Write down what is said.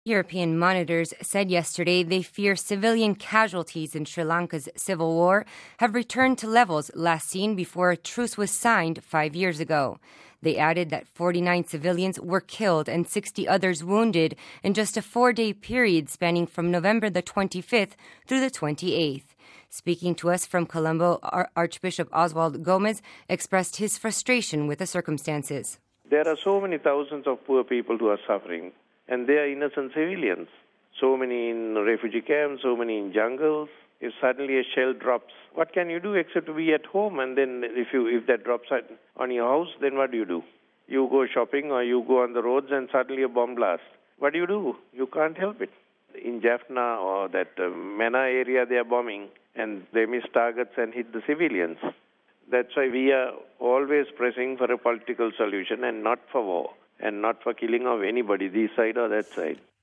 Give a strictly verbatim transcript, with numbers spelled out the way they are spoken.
European monitors said yesterday they fear civilian casualties in Sri Lanka's civil war have returned to levels last seen before a truce was signed five years ago. They added that forty-nine civilians were killed and sixty others wounded in just a four-day period spanning from November the twenty-fifth through the twenty-eighth. Speaking to us from Colombo, Archbishop Oswald Gomez expressed his frustration with the circumstances. There are so many thousands of poor people who are suffering, and they are innocent civilians. So many in refugee camps, so many in jungles. If suddenly a shell drops, what can you do except to be at home? And then if you if that drops on your house, then what do you do? You go shopping or you go on the roads and suddenly a bomb blast. What do you do? You can't help it. In Jaffna or that uh, Mena area, they are bombing, and they miss targets and hit the civilians. That's why we are always pressing for a political solution and not for war, and not for killing of anybody, this side or that side.